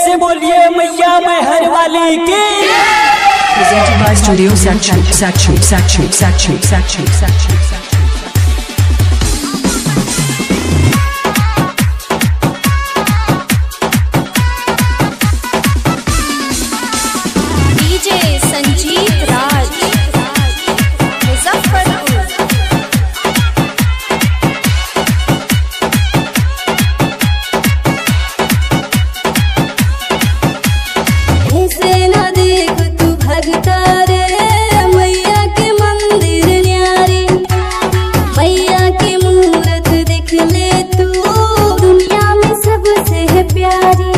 से बोलिए मैया मैहर वाली की। Presented by Studio Sakshu. DJ Sanjeet Raj Muzaffarpur. ऐसे न देख तू भगता रे मैया के मंदिर न्यारी, मैया की मूरत देख ले तू दुनिया में सबसे है प्यारी।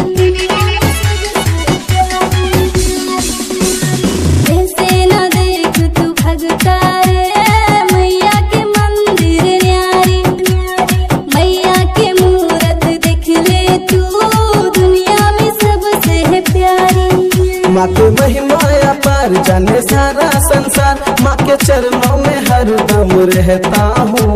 ऐसे न देख तू भगता रे मैया के मंदिर न्यारी, मैया की मूरत देख ले तू दुनिया में सबसे है प्यारी। माँ के महिमा पर जाने सारा संसार, माँ के चरणों में हर दम रहता हूँ।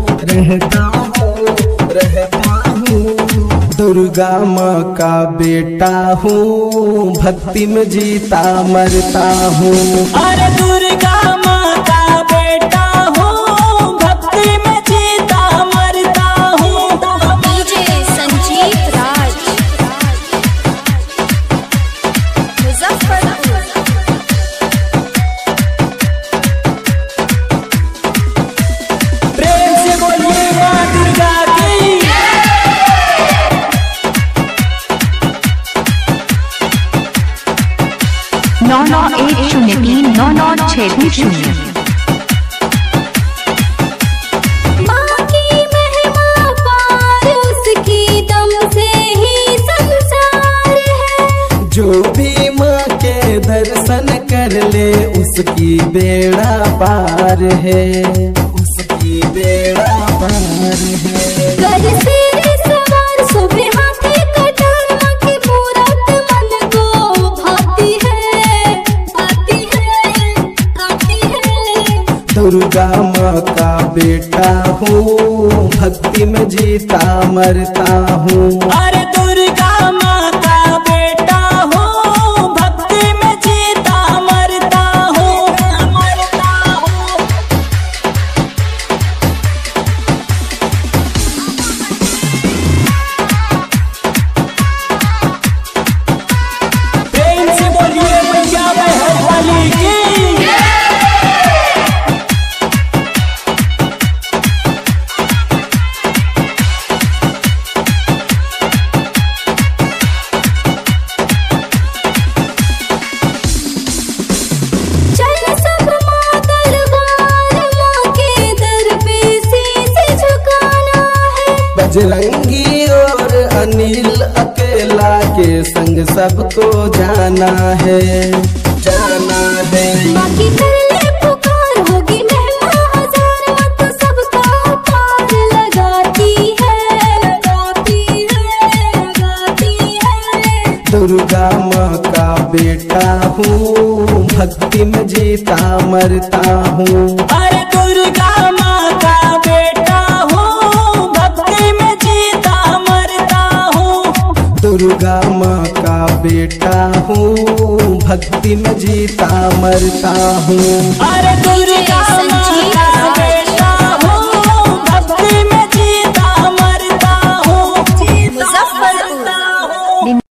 दुर्गा माँ का बेटा हूँ, भक्ति में जीता मरता हूँ। अरे दुर्गा माँ का बेटा हूँ, भक्ति में जीता मरता हूँ। डीजे संजीत राज मुजफ्फरपुर। प्रेम से बोलिए माँ दुर्गा की। 9910399620। माँ की महिमा पार, उसकी दम से ही संसार है। जो भी माँ के दर्शन कर ले उसकी बेड़ा पार है, उसकी बेड़ा पार है। कर से सवार सुबह हाथी कटार, माँ की मूरत मन को भाती है, भाती है, भाती है। दुर्गा माँ का बेटा हूँ, भक्ति में जीता मरता हूँ। अरे दुर्गा माँ का बेटा हूँ, भक्ति में जीता मरता हूँ। प्रेम से बोलिए मैया मैहर वाली की। चल सब माँ दरबार, माँ के दर पे शीश झुकाना है। बजरंगी और अनिल अकेला के संग सबको जाना है, जाना है। माँ की कर ले पुकार, होगी महिमा हजार, माँ तो सबका पार लगाती है, लगाती है, लगाती है। दुर्गा माँ का बेटा हूँ, भक्ति में जीता मरता हूँ। अरे दुर्गा माँ का बेटा हूँ, भक्ति में जीता मरता हूँ। दुर्गा माँ का बेटा हूँ, भक्ति में जीता मरता हूँ। अरे दुर्गा माँ का